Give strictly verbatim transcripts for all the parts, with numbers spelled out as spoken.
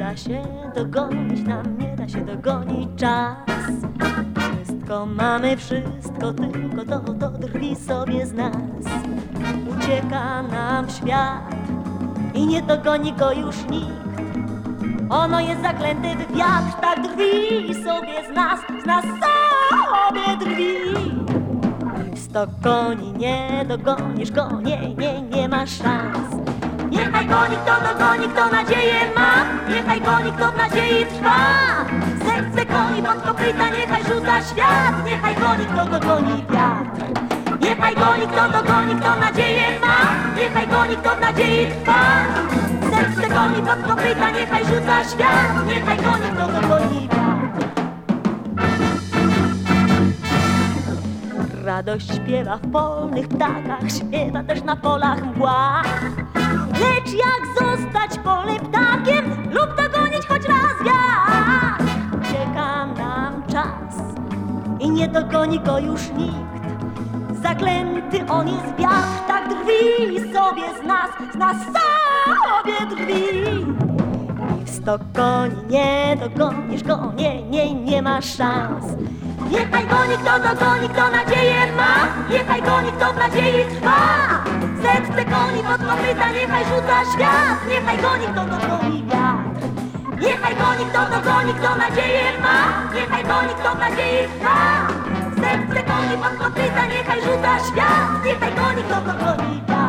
da się dogonić, nam nie da się dogonić czas. Wszystko mamy, wszystko, tylko to, to drwi sobie z nas. Ucieka nam świat i nie dogoni go już nikt. Ono jest zaklęte w wiatr, tak drwi sobie z nas, z nas sobie drwi. I w sto koni nie dogonisz go, nie, nie, nie ma szans. Niechaj goni kto dogoni, kto nadzieję ma, niechaj goni kto w nadziei trwa. Serce goni pod kopyta, niechaj rzuca świat, niechaj goni kto dogoni wiatr. Niechaj goni kto dogoni, kto nadzieję ma, niechaj goni kto w nadziei trwa. Serce goni pod kopyta, niechaj rzuca świat, niechaj goni kto dogoni wiatr. Radość śpiewa w polnych ptakach, śpiewa też na polach mgła. Lecz jak zostać polnym ptakiem lub dogonić choć raz wiatr? Ucieka nam czas i nie dogoni go już nikt. Zaklęty on jest wiatr, tak drwi sobie z nas, z nas sobie drwi. I w sto koni nie dogonisz go, nie, nie, nie ma szans. Niechaj goni kto dogoni, kto nadzieję ma, niechaj goni kto w nadziei trwa. Serce goni pod kopyta, niechaj rzuca świat, niechaj goni kto dogoni wiatr. Niechaj goni kto dogoni, kto nadzieję ma, niechaj goni kto w nadziei trwa. Serce goni pod kopyta, niechaj rzuca świat, niechaj goni kto dogoni wiatr.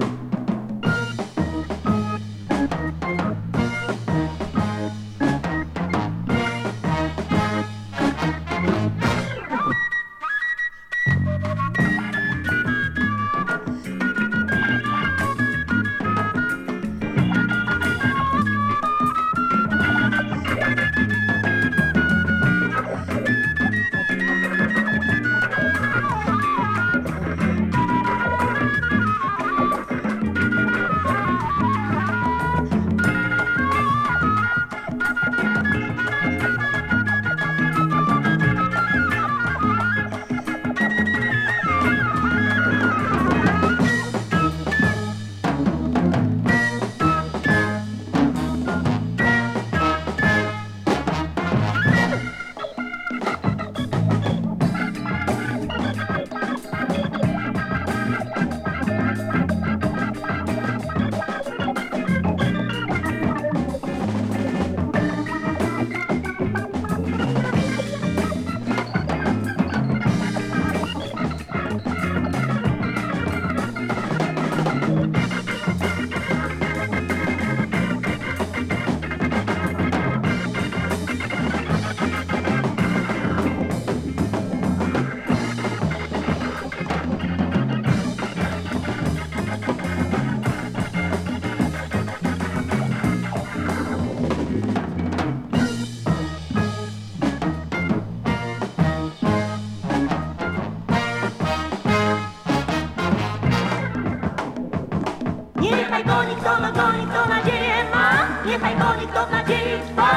Niechaj goni kto dogoni, kto nadzieję ma, niechaj goni kto w nadziei trwa.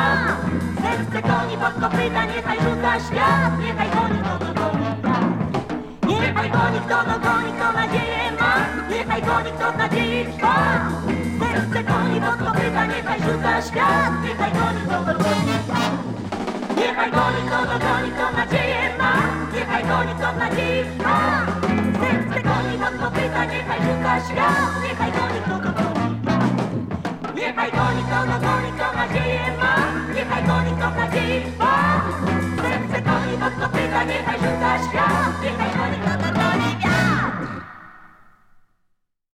Serce goni pod kopyta, niechaj rzuca świat, niechaj goni kto dogoni wiatr. Niechaj goni kto dogoni, kto nadzieję ma, niechaj goni kto w nadziei trwa. Serce goni pod kopyta, niechaj rzuca świat, niechaj goni kto dogoni wiatr. Niechaj goni kto dogoni, kto nadzieję ma, niechaj goni kto w nadziei trwa. Serce goni pod kopyta, niechaj rzuca świat, niechaj goni kto dogoni wiatr. Niechaj goni kto dogoni, kto nadzieję ma, niechaj goni kto w nadziei trwa.